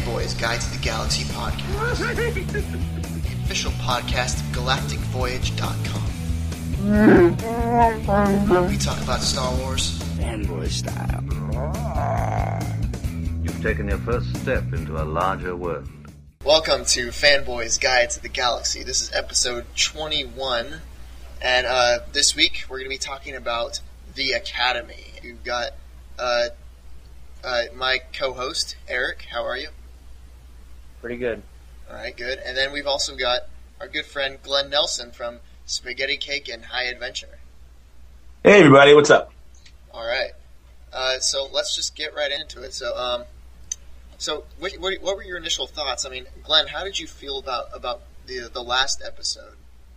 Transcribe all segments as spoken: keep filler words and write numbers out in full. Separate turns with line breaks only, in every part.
Fanboys Guide to the Galaxy podcast, the official podcast of galactic voyage dot com. We talk about Star Wars
fanboy style.
You've taken your first step into a larger world.
Welcome to Fanboys Guide to the Galaxy. This is episode twenty-one, and uh, this week we're going to be talking about the Academy. We've got uh, uh, my co-host, Eric. How are you?
Pretty good.
All right, good. And then we've also got our good friend Glenn Nelson from Spaghetti Cake and High Adventure.
Hey, everybody. What's up?
All right. Uh, so let's just get right into it. So, um, so what, what, what were your initial thoughts? I mean, Glenn, how did you feel about, about the the last episode?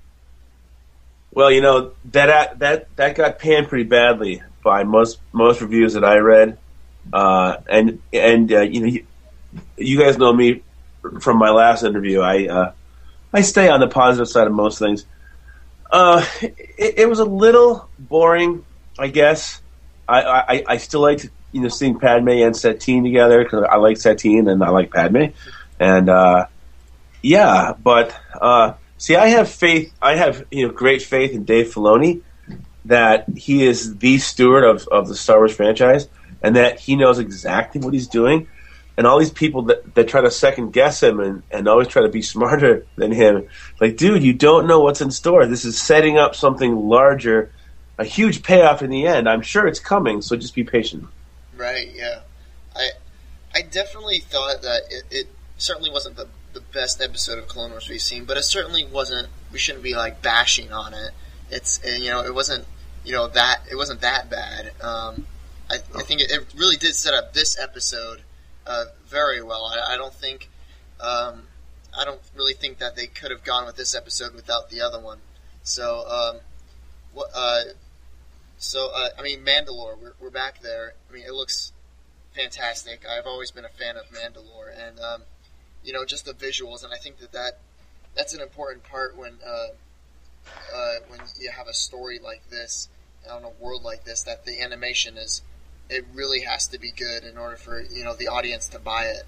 Well, you know, that that that got panned pretty badly by most most reviews that I read, uh, and and uh, you know, you, you guys know me from my last interview. I uh, I stay on the positive side of most things. Uh, it, it was a little boring, I guess. I, I, I still like you know seeing Padme and Satine together because I like Satine and I like Padme, and uh, yeah, but. Uh, See, I have faith. I have you know great faith in Dave Filoni that he is the steward of, of the Star Wars franchise, and that he knows exactly what he's doing. And all these people that, that try to second guess him and, and always try to be smarter than him, like, dude, you don't know what's in store. This is setting up something larger, a huge payoff in the end. I'm sure it's coming, so just be patient.
Right. Yeah. I I definitely thought that it, it certainly wasn't the. the best episode of Clone Wars we've seen, but it certainly wasn't. We shouldn't be like bashing on it. It's you know it wasn't you know that it wasn't that bad. Um, I, I think it, it really did set up this episode uh, very well. I, I don't think um, I don't really think that they could have gone with this episode without the other one. So um, what? Uh, so uh, I mean, Mandalore. We're, we're back there. I mean, it looks fantastic. I've always been a fan of Mandalore, and um, you know, just the visuals, and I think that, that that's an important part when uh, uh, when you have a story like this, on a world like this, that the animation is, it really has to be good in order for, you know, the audience to buy it.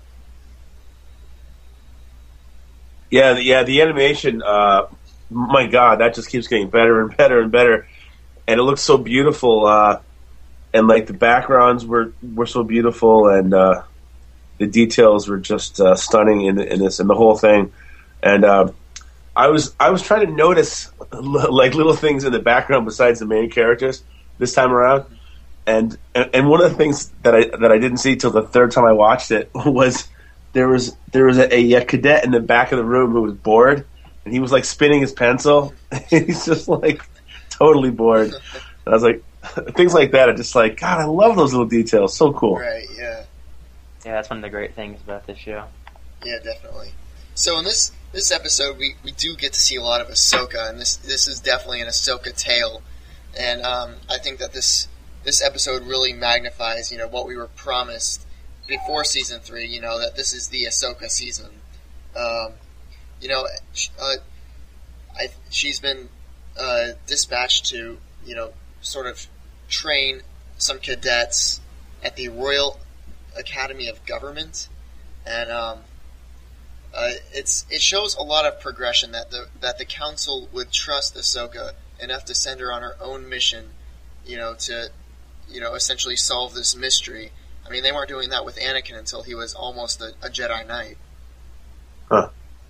Yeah, the, yeah, the animation, uh, my God, that just keeps getting better and better and better, and it looks so beautiful, uh, and, like, the backgrounds were, were so beautiful, and, uh, the details were just uh, stunning in, in this and the whole thing, and uh, I was I was trying to notice like little things in the background besides the main characters this time around, and and one of the things that I that I didn't see till the third time I watched it was there was there was a, a cadet in the back of the room who was bored, and he was like spinning his pencil. He's just like totally bored. And I was like, things like that are just like, God, I love those little details. So cool.
Right? Yeah.
Yeah, that's one of the great things about this show.
Yeah, definitely. So in this this episode, we, we do get to see a lot of Ahsoka, and this this is definitely an Ahsoka tale. And um, I think that this this episode really magnifies, you know, what we were promised before season three. You know, that this is the Ahsoka season. Um, you know, uh, I she's been uh, dispatched to, you know, sort of train some cadets at the Royal Academy of Government, and um, uh, it's it shows a lot of progression that the that the Council would trust Ahsoka enough to send her on her own mission, you know, to you know essentially solve this mystery. I mean, they weren't doing that with Anakin until he was almost a, a Jedi Knight.
Huh.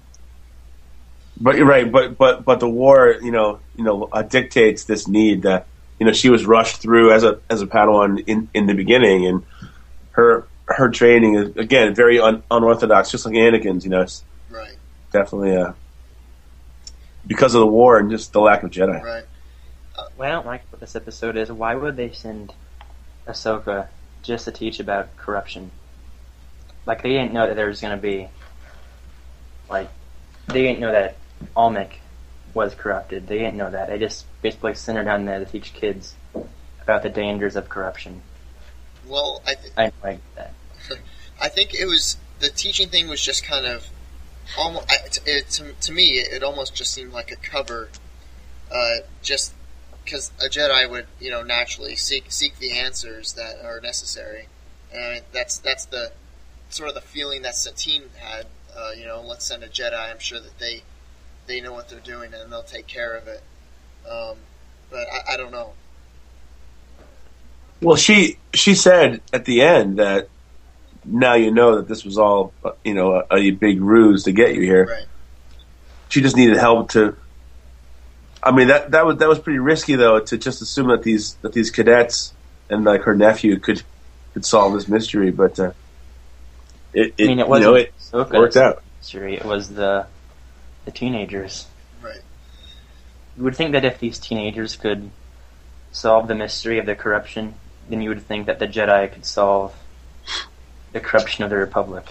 But you're right. But but but the war, you know, you know, uh, dictates this need that you know she was rushed through as a as a Padawan in in the beginning, and her. Her training is, again, very un- unorthodox, just like Anakin's, you know. It's
right.
Definitely uh, because of the war and just the lack of Jedi.
Right.
Uh, what I don't like about this episode is why would they send Ahsoka just to teach about corruption? Like, they didn't know that there was going to be, like, they didn't know that Almec was corrupted. They didn't know that. They just basically sent her down there to teach kids about the dangers of corruption.
Well, I th-
I didn't like that.
I think it was the teaching thing was just kind of almost it, it, to, to me it almost just seemed like a cover, uh, just because a Jedi would you know naturally seek seek the answers that are necessary, and I mean, that's that's the sort of the feeling that Satine had. Uh, you know, let's send a Jedi. I'm sure that they they know what they're doing and they'll take care of it. Um, but I, I don't know.
Well, she she said at the end that now you know that this was all, you know, a, a big ruse to get you here.
Right.
She just needed help to. I mean, that that was that was pretty risky though, to just assume that these that these cadets and like her nephew could could solve this mystery, but uh, it, it
I mean, it
you
wasn't
know, it
Ahsoka's
worked out.
mystery. It was the the teenagers.
Right.
You would think that if these teenagers could solve the mystery of the corruption, then you would think that the Jedi could solve the corruption of the Republic.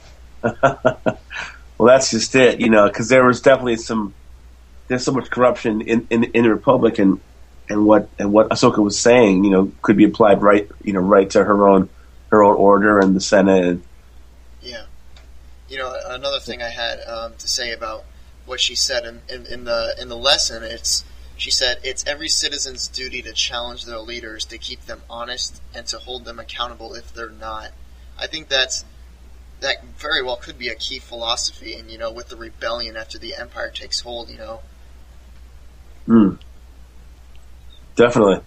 Well, that's just it, you know, because there was definitely some. There's so much corruption in, in, in the Republic, and, and what and what Ahsoka was saying, you know, could be applied right, you know, right to her own her own order and the Senate. And
yeah, you know, another thing I had um, to say about what she said in, in, in the in the lesson, it's she said it's every citizen's duty to challenge their leaders, to keep them honest, and to hold them accountable if they're not. I think that's that very well could be a key philosophy, and you know, with the rebellion after the Empire takes hold, you know.
Mm. Definitely.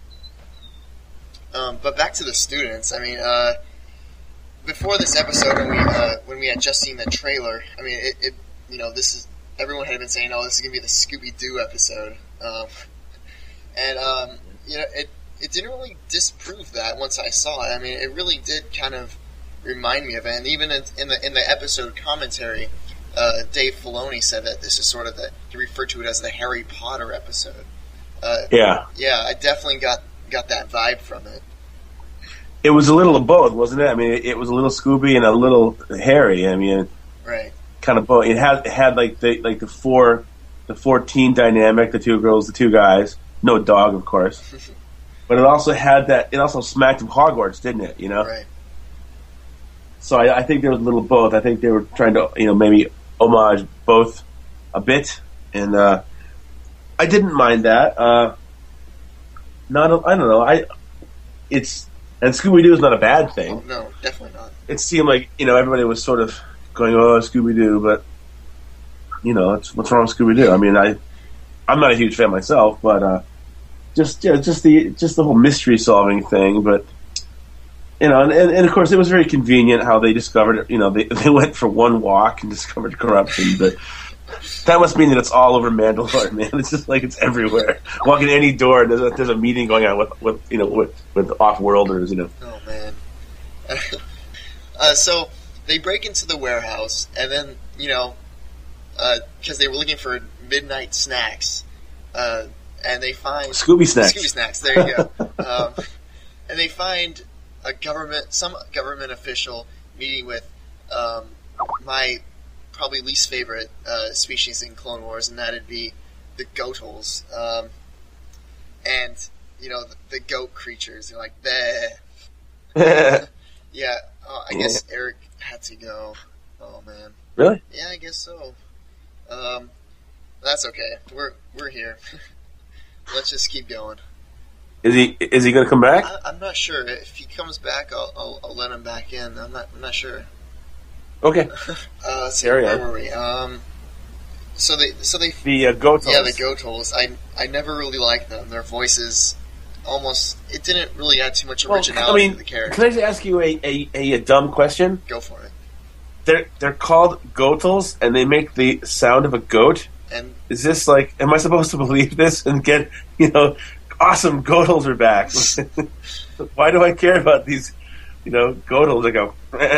Um, but back to the students. I mean, uh, before this episode, when we uh, when we had just seen the trailer, I mean, it, it you know, this is everyone had been saying, "Oh, this is gonna be the Scooby Doo episode," um, and um, you know, it it didn't really disprove that once I saw it. I mean, it really did kind of remind me of it, and even in, in the in the episode commentary, uh, Dave Filoni said that this is sort of the he referred to it as the Harry Potter episode. Uh,
yeah,
yeah, I definitely got got that vibe from it.
It was a little of both, wasn't it? I mean, it, it was a little Scooby and a little Harry. I mean,
right,
kind of both. It had it had like the like the four the four teen dynamic, the two girls, the two guys, no dog, of course. But it also had that. It also smacked of Hogwarts, didn't it? You know.
Right.
So I, I think there was a little both. I think they were trying to, you know, maybe homage both a bit, and uh, I didn't mind that. Uh, not, a, I don't know. I it's and Scooby Doo is not a bad thing.
Oh, no, definitely not.
It seemed like, you know, everybody was sort of going, "Oh, Scooby Doo," but you know, it's, what's wrong with Scooby Doo? I mean, I I'm not a huge fan myself, but uh, just yeah, just the just the whole mystery solving thing, but. You know, and, and, and of course, it was very convenient how they discovered it. You know, they they went for one walk and discovered corruption. But that must mean that it's all over Mandalore, man. It's just like it's everywhere. Walk in any door, and there's a, there's a meeting going on with, with you know with, with off-worlders. You know.
Oh man. uh, so they break into the warehouse, and then you know, because uh, they were looking for midnight snacks, uh, and they find
Scooby snacks.
Scooby snacks. There you go. um, and they find. A government, some government official meeting with um, my probably least favorite uh, species in Clone Wars, and that'd be the Goatals. Um, and you know the, the goat creatures. They're like, bleh. Yeah, oh, I guess Eric had to go. Oh man.
Really?
Yeah, I guess so. Um, that's okay. We're we're here. Let's just keep going.
Is he is he going to come back?
I, I'm not sure. If he comes back, I'll, I'll, I'll let him back in. I'm not I'm not sure.
Okay.
uh, let's see,
Carry
where
on.
were we? Um, so they so they
The uh, Goatals.
yeah the Goatals. I I never really liked them. Their voices almost it didn't really add too much
Well,
originality
I mean,
to the character.
can I just ask you a, a, a, a dumb question?
Go for it.
They're they're called Goatals, and they make the sound of a goat.
And
Is this like? Am I supposed to believe this and get you know? Awesome, Goatals are back. Why do I care about these, you know, Goatals? I go,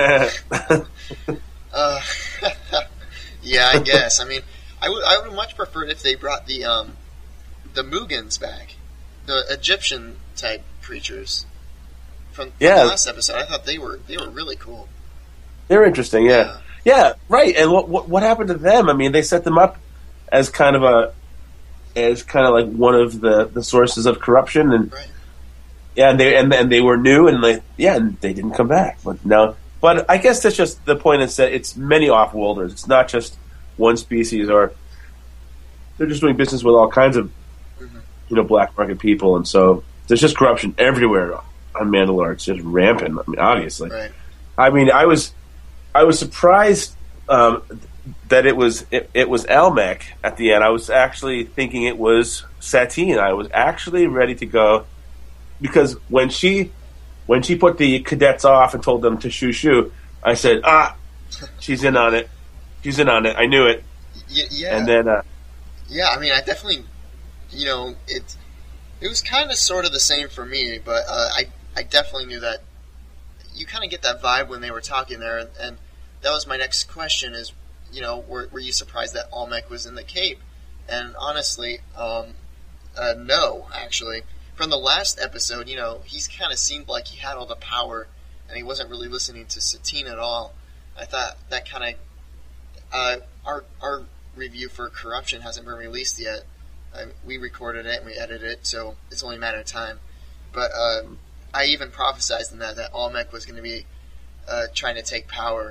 uh, yeah, I guess. I mean, I would I would much prefer it if they brought the um the Mugans back, the Egyptian type creatures from, from
Yeah.
the last episode. I thought they were they were really cool.
they're interesting. Yeah, yeah, right. And what, what what happened to them? I mean, they set them up as kind of a as kind of like one of the, the sources of corruption, and
Right.
yeah, and they and, and they were new, and they yeah, and they didn't come back. But no, but I guess that's just the point. Is that it's many off-worlders. It's not just one species, or they're just doing business with all kinds of
Mhm.
you know black market people, and so there's just corruption everywhere on Mandalore. It's just rampant. I mean, obviously.
Right.
I mean, I was I was surprised um, that it was it, it was Almec at the end. I was actually thinking it was Satine. I was actually ready to go because when she when she put the cadets off and told them to shoo shoo, I said, ah, she's in on it. She's in on it. I knew it.
Y- yeah.
And then, uh,
yeah. I mean, I definitely, you know, it it was kind of sort of the same for me, but uh, I I definitely knew that. You kind of get that vibe when they were talking there, and, and that was my next question: is you know, were were you surprised that Almec was in the Cape? And honestly, um, uh, no, actually. From the last episode, you know, he's kind of seemed like he had all the power, and he wasn't really listening to Satine at all. I thought that kind of uh, our our review for Corruption hasn't been released yet. I, we recorded it and we edited it, so it's only a matter of time. But uh, I even prophesized in that that Almec was going to be uh, trying to take power.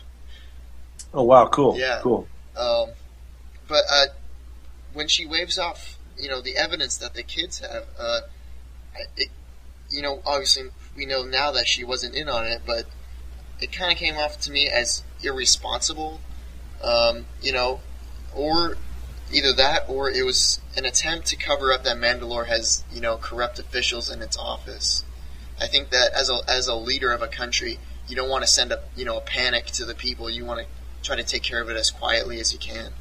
oh wow, cool,
yeah,
cool.
Um, but uh, when she waves off, you know, the evidence that the kids have, uh, it, you know, obviously we know now that she wasn't in on it, but it kind of came off to me as irresponsible, um, you know, or either that or it was an attempt to cover up that Mandalore has, you know, corrupt officials in its office. I think that as a as a leader of a country, you don't want to send a you know a panic to the people. You want to try to take care of it as quietly as you can.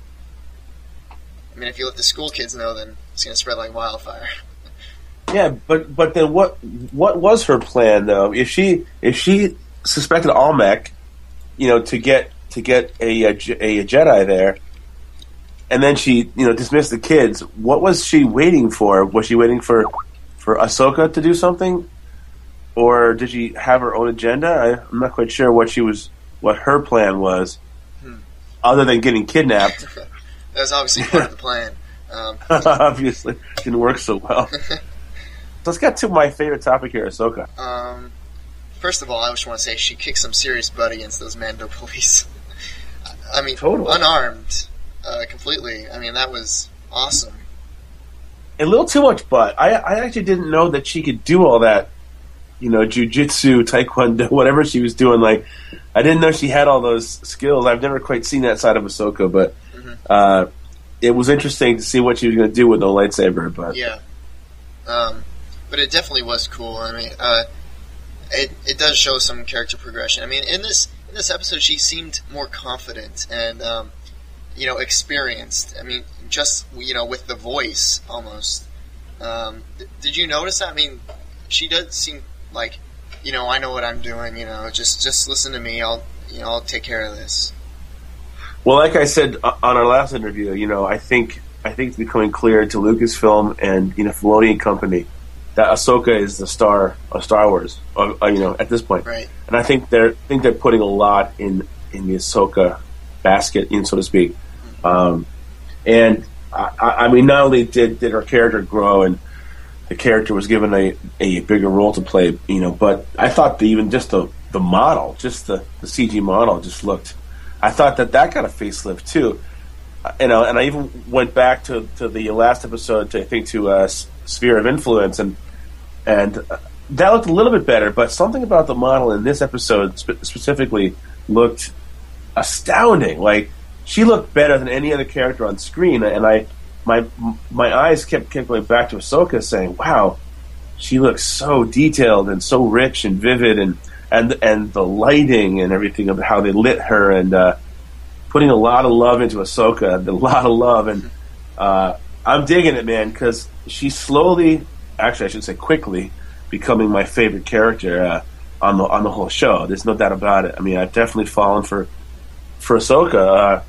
I mean, if you let the school kids know, then it's going to spread like wildfire.
Yeah, but but then what what was her plan though? If she if she suspected Almec, you know, to get to get a, a, a Jedi there, and then she you know dismissed the kids, what was she waiting for? Was she waiting for for Ahsoka to do something? Or did she have her own agenda? I, I'm not quite sure what she was, what her plan was, hmm. other than getting kidnapped.
That was obviously part of the plan. Um,
obviously, didn't work so well. So let's get to my favorite topic here, Ahsoka.
Um, first of all, I just want to say she kicked some serious butt against those Mando police. I mean, totally. Unarmed, uh, completely. I mean, that was awesome.
A little too much butt. I, I actually didn't know that she could do all that. You know, jiu-jitsu, taekwondo, whatever she was doing. Like, I didn't know she had all those skills. I've never quite seen that side of Ahsoka, but mm-hmm. uh, it was interesting to see what she was going to do with no lightsaber. But
yeah, um, but it definitely was cool. I mean, uh, it it does show some character progression. I mean, in this in this episode, she seemed more confident and um, you know experienced. I mean, just you know with the voice almost. Um, th- did you notice that? I mean, she does seem. Like, you know, I know what I'm doing. You know, just just listen to me. I'll, you know, I'll take care of this.
Well, like I said on our last interview, you know, I think I think it's becoming clear to Lucasfilm and you know Filoni and company that Ahsoka is the star of Star Wars. Or, or, you know, at this point,
right?
And I think they're I think they're putting a lot in in the Ahsoka basket, you know, so to speak. Mm-hmm. Um, and I, I mean, not only did did her character grow and the character was given a, a bigger role to play, you know, but I thought the, even just the, the model, just the, the C G model just looked, I thought that that got a facelift too. Uh, you know, and I even went back to, to the last episode, to, I think, to uh, Sphere of Influence, and and uh, that looked a little bit better, but something about the model in this episode spe- specifically looked astounding. Like, she looked better than any other character on screen, and I My my eyes kept, kept going back to Ahsoka, saying, "Wow, she looks so detailed and so rich and vivid, and and and the lighting and everything of how they lit her, and uh, putting a lot of love into Ahsoka, a lot of love, and uh, I'm digging it, man, because she's slowly, actually, I should say quickly, becoming my favorite character uh, on the on the whole show. There's no doubt about it. I mean, I've definitely fallen for for Ahsoka. Uh,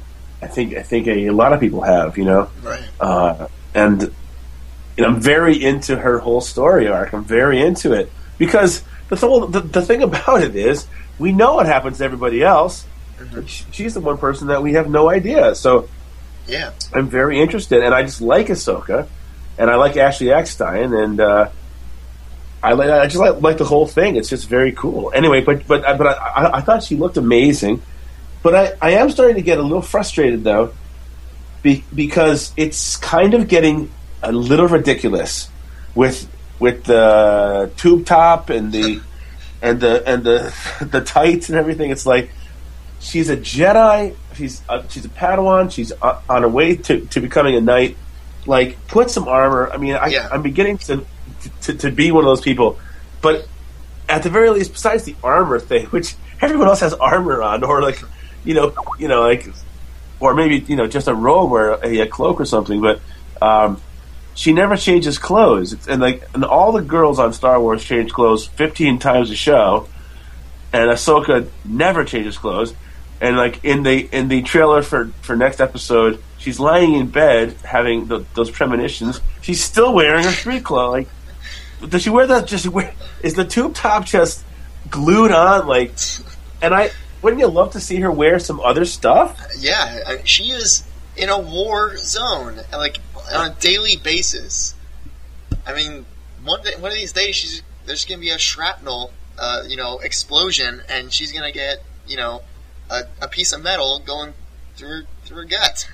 I think I think a, a lot of people have, you know,
right.
uh, and you know, I'm very into her whole story arc. I'm very into it because the th- the, the thing about it is we know what happens to everybody else. Mm-hmm. But she's the one person that we have no idea. So
yeah,
I'm very interested, and I just like Ahsoka, and I like Ashley Eckstein, and uh, I like I just like, like the whole thing. It's just very cool. Anyway, but but but I, I, I thought she looked amazing. But I, I am starting to get a little frustrated, though, be, because it's kind of getting a little ridiculous with with the tube top and the and the and the the tights and everything. It's like she's a Jedi. She's a, she's a Padawan. She's on, on her way to, to becoming a knight. Like, put some armor. I mean, I,
Yeah.
I'm beginning to, to to be one of those people. But at the very least, besides the armor thing, which everyone else has armor on, or like, you know, you know, like, or maybe you know, just a robe or a, a cloak or something. But um, she never changes clothes, and like, and all the girls on Star Wars change clothes fifteen times a show, and Ahsoka never changes clothes. And like in the in the trailer for, for next episode, she's lying in bed having the, those premonitions. She's still wearing her street clothes. Like, does she wear that? Just wear, is the tube top just glued on? Like, and I wouldn't you love to see her wear some other stuff?
Yeah, I, she is in a war zone, like on a daily basis. I mean, one day, one of these days, she's there's going to be a shrapnel, uh, you know, explosion, and she's going to get, you know, a, a piece of metal going through her, through her gut.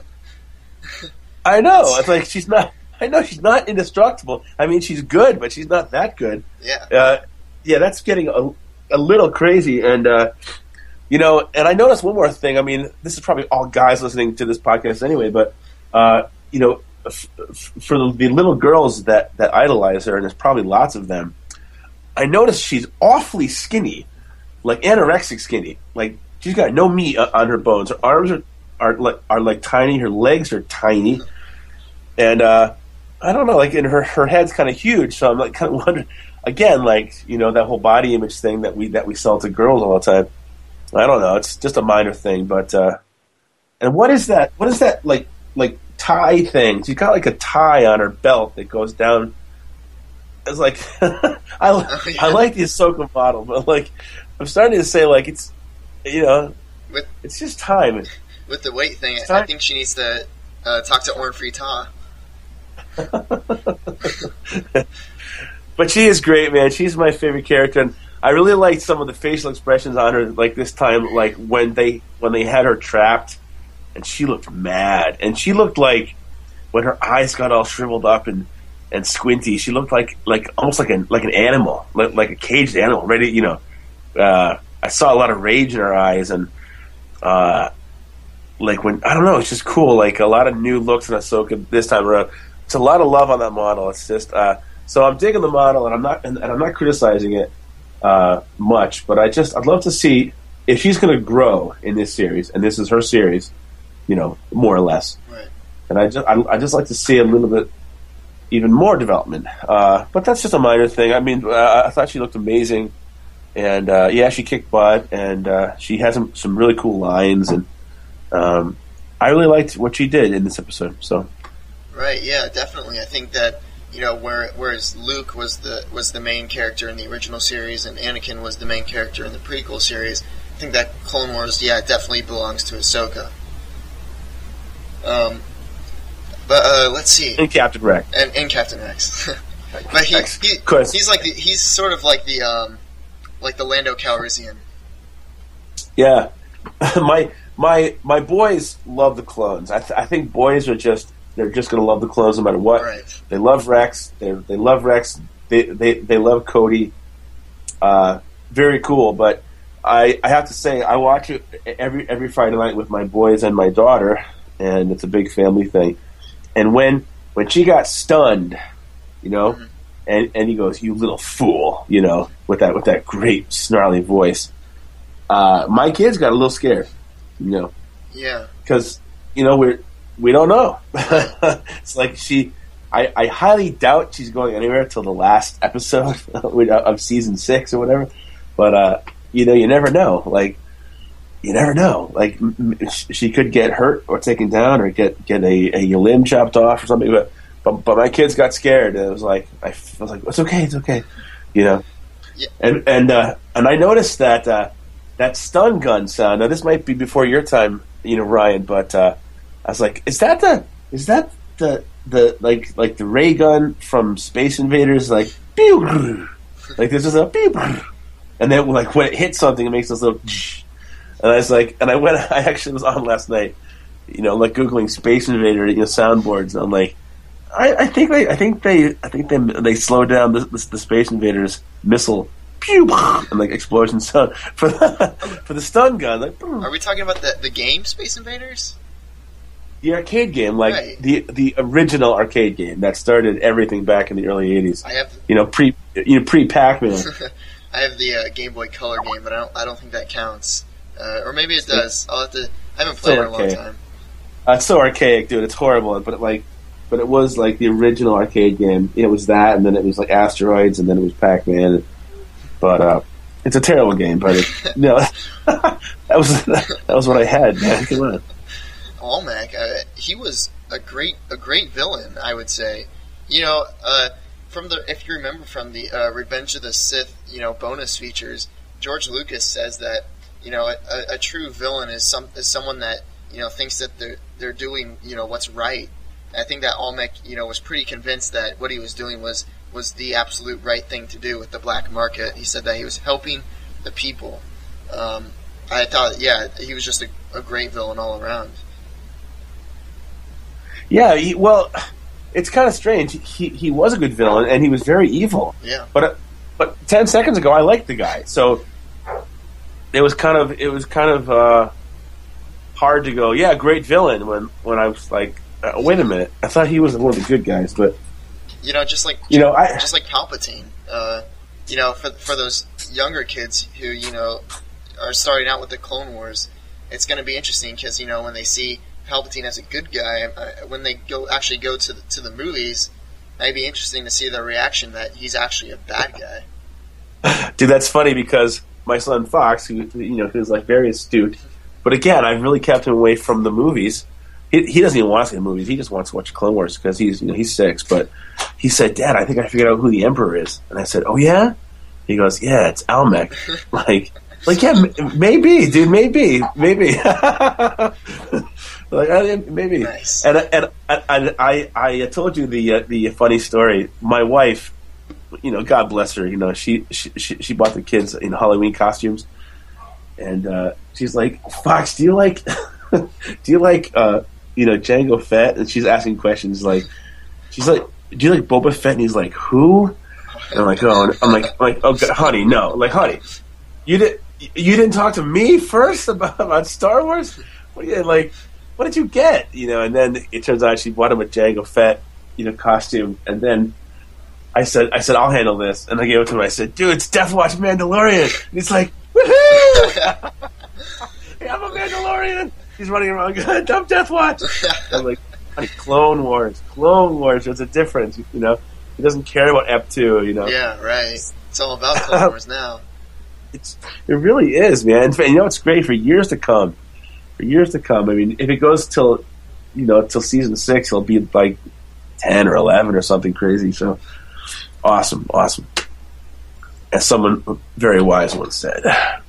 I know. It's like she's not. I know she's not indestructible. I mean, she's good, but she's not that good.
Yeah.
Uh, yeah, that's getting a, a little crazy, and uh, you know. And I noticed one more thing. I mean, this is probably all guys listening to this podcast anyway, but uh, you know, f- f- for the, the little girls that that idolize her, and there's probably lots of them. I noticed she's awfully skinny, like anorexic skinny. Like she's got no meat on her bones. Her arms are are like are like tiny. Her legs are tiny, and uh, I don't know. Like, and her her head's kind of huge. So I'm like kind of wondering again, like you know that whole body image thing that we that we sell to girls all the time. I don't know. It's just a minor thing, but uh, and what is that? What is that like like tie thing? She's got like a tie on her belt that goes down. It's like I
Oh, yeah.
I like the Ahsoka model, but like I'm starting to say like it's you know
With
it's just time.
with the weight thing,
It's
I
time.
think she needs to uh, talk to Orn Free Ta.
But she is great, man. She's my favorite character, and I really liked some of the facial expressions on her. Like this time, like when they when they had her trapped, and she looked mad, and she looked like when her eyes got all shriveled up and, and squinty. She looked like like almost like an like an animal, like, like a caged animal, ready. You know, uh, I saw a lot of rage in her eyes, and uh, like when I don't know, it's just cool. Like a lot of new looks in Ahsoka this time around. It's a lot of love on that model. It's just uh, so I'm digging the model, and I'm not and, and I'm not criticizing it uh, much, but I just I'd love to see if she's going to grow in this series, and this is her series, you know, more or less.
Right.
And I just I, I just like to see a little bit even more development. Uh, but that's just a minor thing. I mean, uh, I thought she looked amazing, and uh, yeah, she kicked butt, and uh, she has some, some really cool lines, and um, I really liked what she did in this episode. So.
Right, yeah, definitely. I think that, you know, where, whereas Luke was the was the main character in the original series and Anakin was the main character in the prequel series, I think that Clone Wars, yeah, definitely belongs to Ahsoka. Um, but uh, let's see,
And Captain Rex.
and, and Captain Rex. But he,
Rex,
he
of course.
he's like the, he's sort of like the um, like the Lando Calrissian.
Yeah, my my my boys love the clones. I, th- I think boys are just they're just going to love the clones no matter what.
Right.
They love Rex. They they love Rex. They they they love Cody. Uh, very cool. But I I have to say I watch it every every Friday night with my boys and my daughter, and it's a big family thing. And when when she got stunned, you know,
Mhm.
and and he goes, "You little fool," you know, with that with that great snarly voice. Uh, my kids got a little scared, you know,
Yeah.
because you know we're we don't know. It's like she, I, I highly doubt she's going anywhere till the last episode of season six or whatever. But uh, you know, you never know. Like you never know. Like m- m- she could get hurt or taken down or get get a, a limb chopped off or something. But but, but my kids got scared, and it was like I was like, it's okay, it's okay, you know.
Yeah.
And and uh, and I noticed that. Uh, That stun gun sound. Now this might be before your time, you know, Ryan. But uh, I was like, "Is that the? Is that the the like like the ray gun from Space Invaders?" Like, pew, like there's just a pew, and then like when it hits something, it makes this little. And I was like, and I went. I actually was on last night, you know, like googling Space Invader, you know, soundboards. And I'm like, I, I think they, I think they, I think they they slowed down the, the, the Space Invaders missile pew, and like explosion sound for the, for the stun gun. Like,
are we talking about the the game Space Invaders?
The arcade game, like
right.
the the original arcade game that started everything back in the early eighties.
I have,
you know, pre you know pre Pac-Man.
I have the uh, Game Boy Color game, but I don't I don't think that counts. Uh, or maybe it does. I'll have to. I haven't played it in a long time.
Uh, it's so archaic, dude. It's horrible. But it, like, but it was like the original arcade game. It was that, and then it was like Asteroids, and then it was Pac-Man. But uh, it's a terrible game. But it, you know, that was that was what I had, man. Come on.
Almec, uh, he was a great a great villain, I would say. You know, uh, from the if you remember from the uh, Revenge of the Sith, you know, bonus features, George Lucas says that you know a, a true villain is some is someone that you know thinks that they're they're doing you know what's right. I think that Almec you know was pretty convinced that what he was doing was was the absolute right thing to do with the black market. He said that he was helping the people. Um, I thought, yeah, he was just a, a great villain all around.
Yeah, he, well, it's kind of strange. He he was a good villain, and he was very evil.
Yeah.
But uh, but ten seconds ago, I liked the guy. So it was kind of it was kind of uh, hard to go. Yeah, great villain. When when I was like, uh, wait a minute, I thought he was one of the good guys. But
you know, just like
you know, I,
just like Palpatine. Uh, you know, for for those younger kids who you know are starting out with the Clone Wars, it's going to be interesting because you know when they see Palpatine as a good guy, uh, when they go actually go to the, to the movies, it might be interesting to see their reaction that he's actually a bad guy.
Dude, that's funny because my son Fox, who you know, who's like very astute, but again, I've really kept him away from the movies. He, he doesn't even want to see the movies. He just wants to watch Clone Wars because he's you know he's six. But he said, "Dad, I think I figured out who the Emperor is." And I said, "Oh yeah?" He goes, "Yeah, it's Almec." like, like yeah, m- maybe, dude, maybe, maybe. Like I, maybe,
nice.
and and, and I I told you the uh, the funny story. My wife, you know, God bless her, you know, she she she bought the kids in Halloween costumes, and uh, she's like, "Fox, do you like do you like uh, you know Jango Fett?" And she's asking questions like, she's like, "Do you like Boba Fett?" And he's like, "Who?" And I'm like, "Oh," I'm like, I'm like, "Oh, God, honey, no, like, honey, you did you didn't talk to me first about about Star Wars? What are you like?" What did you get? You know, and then it turns out she bought him a Jango Fett, you know, costume. And then I said, I said, I'll handle this. And I gave it to him. I said, dude, it's Death Watch Mandalorian. And he's like, woohoo! Hey, I'm a Mandalorian. He's running around going, dump Death Watch. I'm like, honey, Clone Wars, Clone Wars. There's a difference, you know. He doesn't care about Ep two, you know.
Yeah, right. It's all about Clone Wars now.
It's it really is, man. And you know, it's great for years to come. For years to come. I mean, if it goes till, you know, till season six, it'll be like ten or eleven or something crazy. So, awesome, awesome. As someone very wise once said.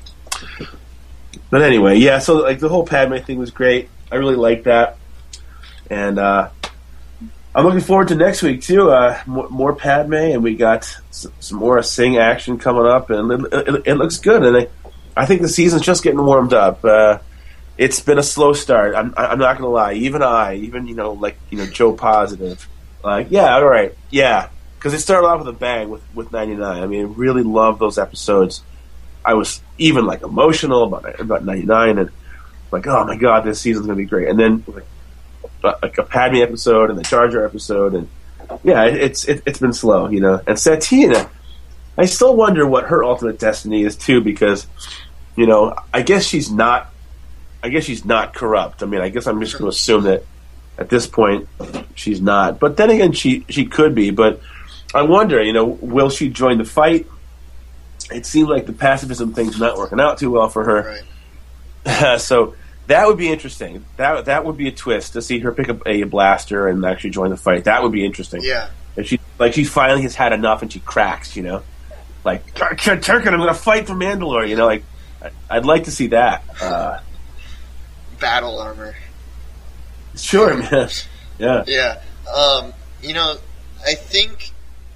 But anyway, yeah. So like the whole Padme thing was great. I really liked that, and uh, I'm looking forward to next week too. Uh, more, more Padme, and we got some, some more Sing action coming up, and it, it, it looks good. And I, I think the season's just getting warmed up. Uh, It's been a slow start. I'm, I'm not going to lie. Even I, even, you know, like, you know, Joe Positive, like, yeah, all right, yeah. Because it started off with a bang with, with ninety-nine. I mean, I really loved those episodes. I was even, like, emotional about about ninety-nine and, like, oh, my God, this season's going to be great. And then, like, like, a Padme episode and the Jar Jar episode. And, yeah, it, it's it, it's been slow, you know. And Satine, I still wonder what her ultimate destiny is, too, because, you know, I guess she's not I guess she's not corrupt. I mean, I guess I'm just going to assume that at this point she's not. But then again, she, she could be. But I wonder, you know, will she join the fight? It seemed like the pacifism thing's not working out too well for her.
Right.
So that would be interesting. That that would be a twist to see her pick up a blaster and actually join the fight. That would be interesting.
Yeah.
If she like she finally has had enough and she cracks, you know, like Turkin, I'm going to fight for Mandalore. You know, like I'd like to see that. Uh,
Battle armor.
Sure, man. Yeah.
Yeah. Um, you know, I think,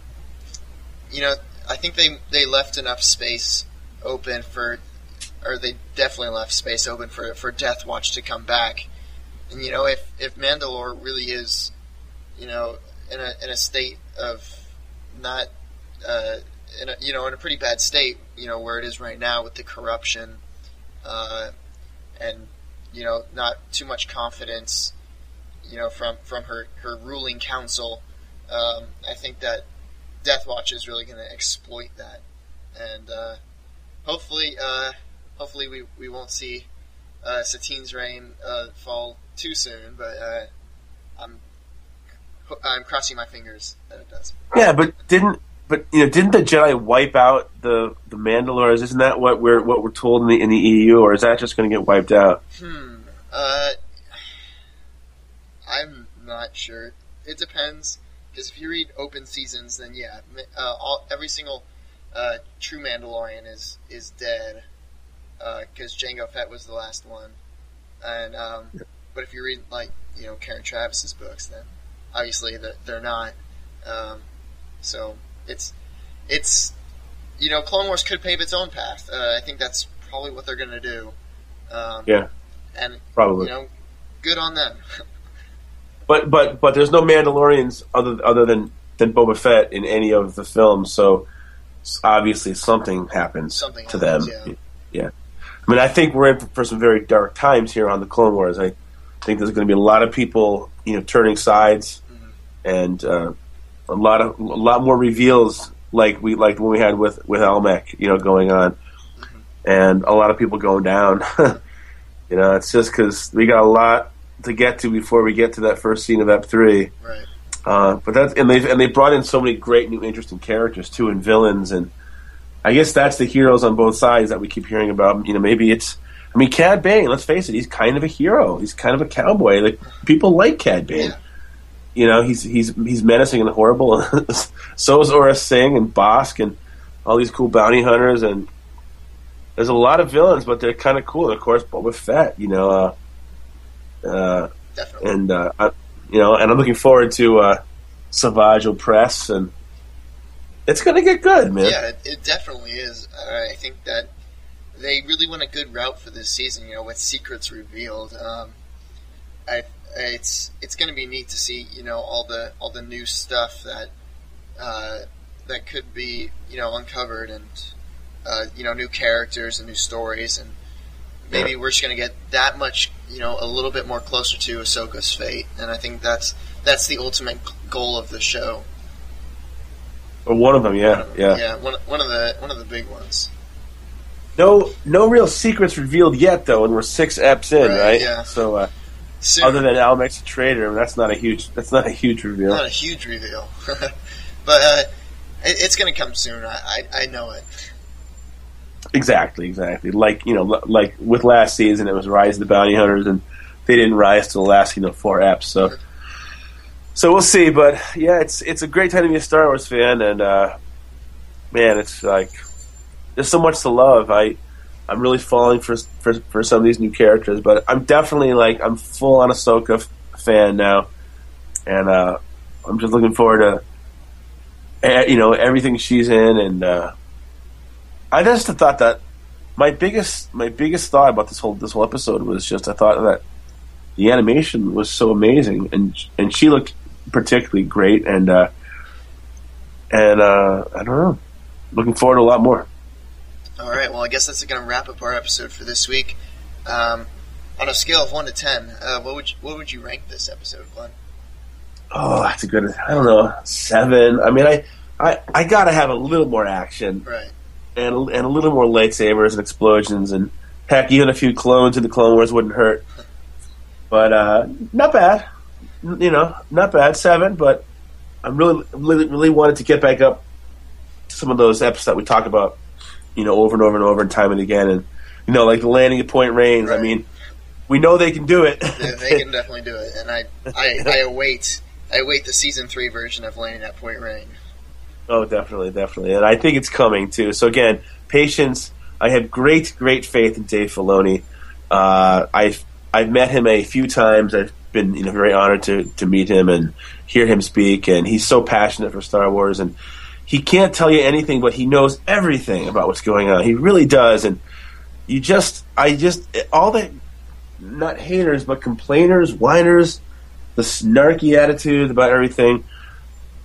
you know, I think they they left enough space open for, or they definitely left space open for, for Death Watch to come back. And, you know, if, if Mandalore really is, you know, in a in a state of not uh, in a, you know in a pretty bad state. You know where it is right now with the corruption, uh, and you know not too much confidence. You know from from her her ruling council. Um, I think that Death Watch is really going to exploit that, and uh, hopefully, uh, hopefully we, we won't see uh, Satine's reign uh, fall too soon. But uh, I'm I'm crossing my fingers that it does.
Yeah, but didn't but you know didn't the Jedi wipe out the the Mandalorians? Isn't that what we're what we're told in the in the E U, or is that just going to get wiped out?
Hmm. Uh, I'm not sure. It depends. Because if you read Open Seasons, then yeah, uh, all, every single uh, true Mandalorian is is dead. Because uh, Jango Fett was the last one, and um, but if you read like you know Karen Travis's books, then obviously they're, they're not. Um, so it's it's you know Clone Wars could pave its own path. Uh, I think that's probably what they're going to do. Um,
yeah,
and
probably
you know, good on them.
But but but there's no Mandalorians other other than, than Boba Fett in any of the films, so obviously something happens
something
to
happens,
them.
Yeah.
yeah, I mean I think we're in for some very dark times here on the Clone Wars. I think there's going to be a lot of people you know turning sides, mm-hmm. and uh, a lot of a lot more reveals like we like when we had with with Almec, you know, going on, mm-hmm. and a lot of people going down. you know, it's just because we got a lot to get to before we get to that first scene of Ep three.
Right.
Uh, but that's and they and they brought in so many great new interesting characters too and villains, and I guess that's the heroes on both sides that we keep hearing about. You know, maybe it's I mean Cad Bane. Let's face it, he's kind of a hero. He's kind of a cowboy. Like people like Cad Bane.
Yeah.
You know, he's he's he's menacing and horrible. So is Aurra Sing and Bosk and all these cool bounty hunters, and there's a lot of villains, but they're kind of cool. And of course, Boba Fett. You know. Uh, Uh,
Definitely.
And uh, I, you know, and I'm looking forward to uh, Savage Opress, and it's going to get good, man.
Yeah, it, it definitely is. Uh, I think that they really went a good route for this season. You know, with secrets revealed, um, I, it's it's going to be neat to see. You know, all the all the new stuff that uh, that could be you know uncovered, and uh, you know new characters and new stories, and maybe
yeah.
we're just going to get that much. You know, a little bit more closer to Ahsoka's fate, and I think that's that's the ultimate goal of the show.
Or one of them, yeah,
one of,
yeah,
yeah. One, one of the one of the big ones.
No, no real secrets revealed yet, though, and we're six eps in, right?
right? Yeah.
So, uh,
Soon.
other than Almec's a traitor, that's not a huge. That's not a huge reveal.
Not a huge reveal, but uh, it, it's going to come soon. I, I I know it.
Exactly, exactly. Like you know, like with last season, it was Rise of the Bounty Hunters, and they didn't rise till the last you know four eps. So, so we'll see. But yeah, it's it's a great time to be a Star Wars fan, and uh, man, it's like there's so much to love. I I'm really falling for for for some of these new characters, but I'm definitely like I'm full on Ahsoka f- fan now, and uh, I'm just looking forward to uh, you know everything she's in, and. Uh, I just thought that my biggest my biggest thought about this whole this whole episode was just I thought that the animation was so amazing, and and she looked particularly great, and uh, and uh, I don't know, looking forward to a lot more.
All right, well, I guess that's going to wrap up our episode for this week. Um, on a scale of one to ten, uh, what would you, what would you rank this episode, Glenn?
Oh, that's a good. I don't know, seven. I mean, I I, I got to have a little more action.
Right.
And, and a little more lightsabers and explosions, and heck, even a few clones in the Clone Wars wouldn't hurt. But uh, not bad, you know, not bad. Seven, but I'm really, really, really wanted to get back up to some of those episodes that we talk about, you know, over and over and over and time and again, and you know, like the landing at Point Range.
Right.
I mean, we know they can do it.
Yeah, they can definitely do it, and I, I, I await, I await the season three version of landing at Point Range.
Oh, definitely, definitely. And I think it's coming, too. So, again, patience. I have great, great faith in Dave Filoni. Uh, I've I've met him a few times. I've been you know very honored to, to meet him and hear him speak. And he's so passionate for Star Wars. And he can't tell you anything, but he knows everything about what's going on. He really does. And you just, I just, all the, not haters, but complainers, whiners, the snarky attitude about everything,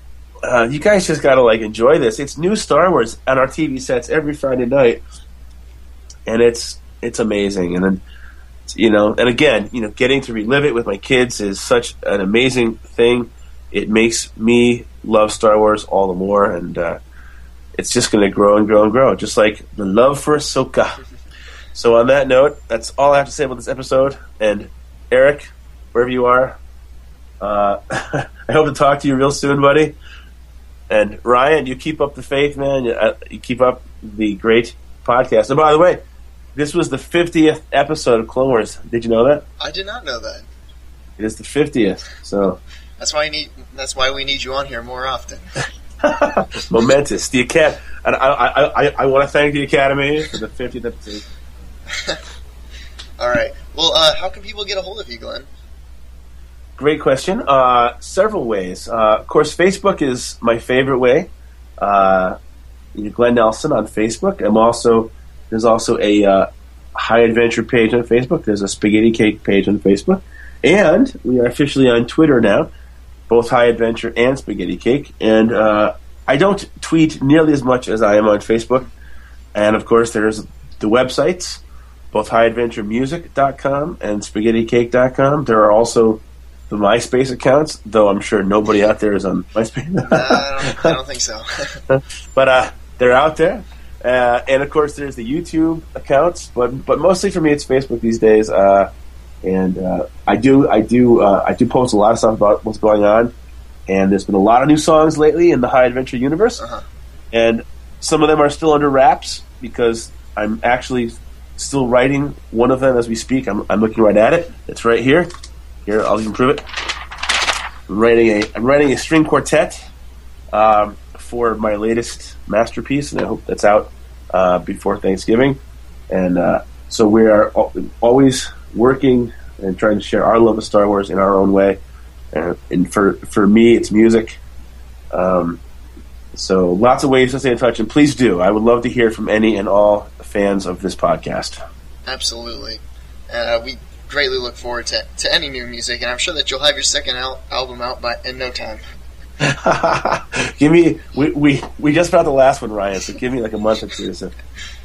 uh, you guys just got to like enjoy this. It's new Star Wars on our T V sets every Friday night, and it's it's amazing. And then, you know, and again, you know, getting to relive it with my kids is such an amazing thing. It makes me love Star Wars all the more, and uh, it's just going to grow and grow and grow, just like the love for Ahsoka. So on that note, that's all I have to say about this episode. And Eric, wherever you are, uh, I hope to talk to you real soon, buddy. And Ryan, you keep up the faith, man. You, uh, you keep up the great podcast. And by the way, this was the fiftieth episode of Clone Wars. Did you know that?
I did not know that.
It is the fiftieth. So
that's why I need. That's why we need you on here more often.
Momentous. The Acad- and I, I, I, I want to thank the Academy for the fiftieth episode.
All right. Well, uh, how can people get a hold of you, Glenn?
Great question. Uh, several ways. Uh, of course, Facebook is my favorite way. Uh, Glenn Nelson on Facebook. I'm also there's also a uh, High Adventure page on Facebook. There's a Spaghetti Cake page on Facebook, and we are officially on Twitter now, both High Adventure and Spaghetti Cake. And uh, I don't tweet nearly as much as I am on Facebook. And of course, there's the websites, both high adventure music dot com and spaghetti cake dot com. There are also the MySpace accounts, though I'm sure nobody out there is on MySpace.
No, I, don't, I don't think so.
But uh, they're out there. Uh, and, of course, there's the YouTube accounts. But but mostly for me, it's Facebook these days. Uh, and uh, I do I do, uh, I do post a lot of stuff about what's going on. And there's been a lot of new songs lately in the High Adventure universe. Uh-huh. And some of them are still under wraps because I'm actually still writing one of them as we speak. I'm, I'm looking right at it. It's right here. Here, I'll even prove it. I'm writing a I'm writing a string quartet um, for my latest masterpiece, and I hope that's out uh, before Thanksgiving. And uh, so we are always working and trying to share our love of Star Wars in our own way. Uh, and for for me, it's music. Um, so lots of ways to stay in touch, and please do. I would love to hear from any and all fans of this podcast.
Absolutely. Uh, we greatly look forward to, to any new music, and I'm sure that you'll have your second al- album out by in no time.
Give me, we, we we just found the last one, Ryan, so give me like a month or two. So.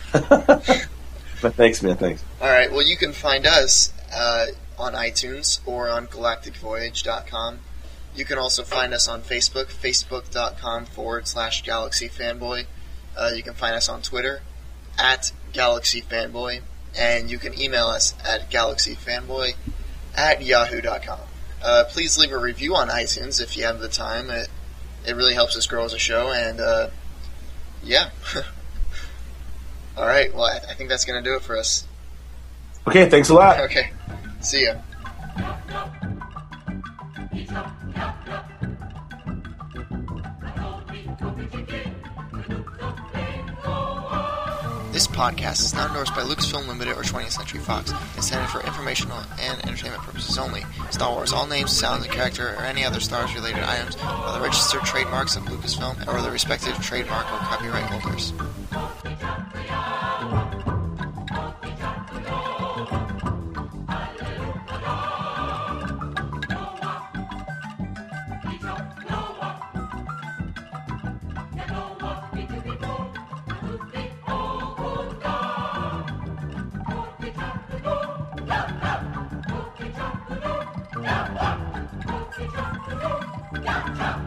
But thanks, man, thanks.
All right, well, you can find us uh, on iTunes or on galactic voyage dot com. You can also find us on Facebook, facebook.com forward slash Galaxy Fanboy. Uh, you can find us on Twitter, at Galaxy Fanboy. And you can email us at galaxyfanboy at yahoo dot com. Uh, please leave a review on iTunes if you have the time. It it really helps us grow as a show. And, uh, yeah. All right, well, I, I think that's going to do it for us.
Okay, thanks a lot.
Okay, see ya. This podcast is not endorsed by Lucasfilm Limited or twentieth Century Fox. It's intended for informational and entertainment purposes only. Star Wars, all names, sounds, and character, or any other Star Wars-related items are the registered trademarks of Lucasfilm or the respective trademark or copyright holders.
Yeah.